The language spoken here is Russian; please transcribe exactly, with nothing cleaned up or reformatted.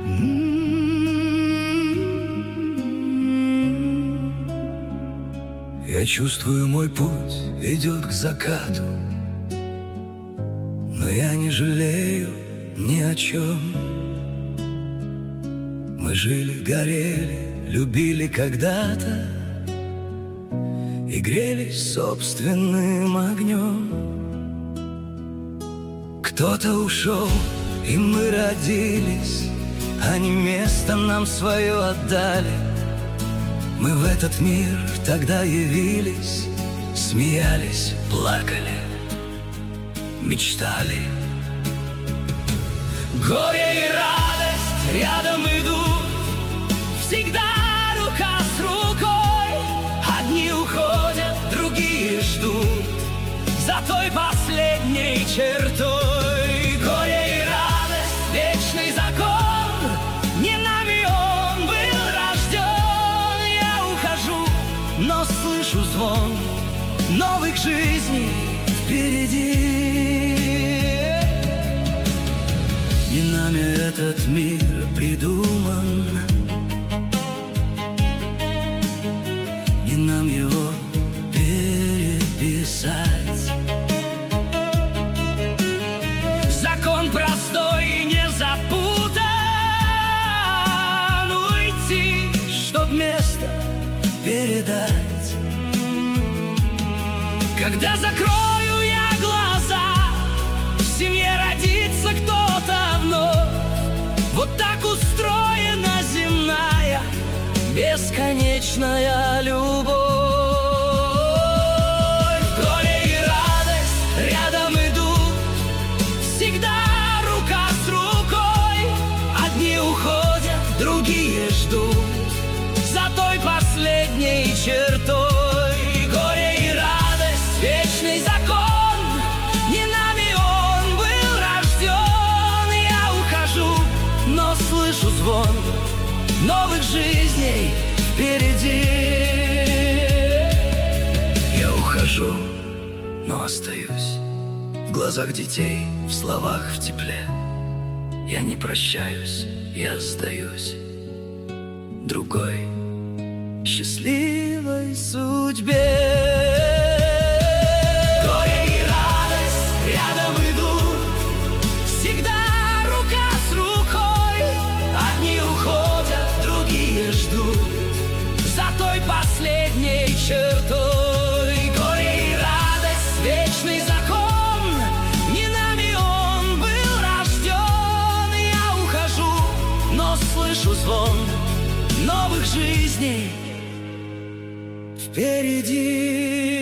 Я чувствую, мой путь ведет к закату, но я не жалею ни о чем. Мы жили, горели, любили когда-то и грелись собственным огнем. Кто-то ушел, и мы родились, они место нам свое отдали. Мы в этот мир тогда явились, смеялись, плакали, мечтали. Горе и радость рядом идут, всегда рука с рукой. Одни уходят, другие ждут за той последней чертой. Горе и радость, вечный закон, не нами он был рожден. Я ухожу, но слышу звон новых жизней впереди. Не нами этот мир придуман, не нам его переписать. Закон простой и не запутан, уйти, чтоб место передать. Когда закрою я глаза, в семье родится кто-то вновь. Вот так устроена земная бесконечная любовь. Горе и радость рядом идут, всегда рука с рукой. Одни уходят, другие ждут за той последней чертой. Горе и радость, вечный закон, не нами он был рожден. Я ухожу, но слышу звон новых жизней впереди. Я ухожу, но остаюсь в глазах детей, в словах, в тепле. Я не прощаюсь, я сдаюсь другой счастливой судьбе. Горе и радость рядом идут, всегда рука с рукой. Одни уходят, другие ждут за той последней чертой. Горе и радость, вечный закон, не нами он был рожден. Я ухожу, но слышу звон новых жизней впереди.